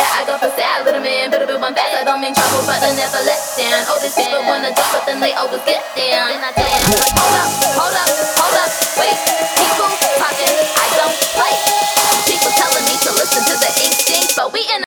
I go for sad little man, better be one fast. I don't mean trouble, but I never let down. All these people wanna drop, but then they always get down. And I tell you,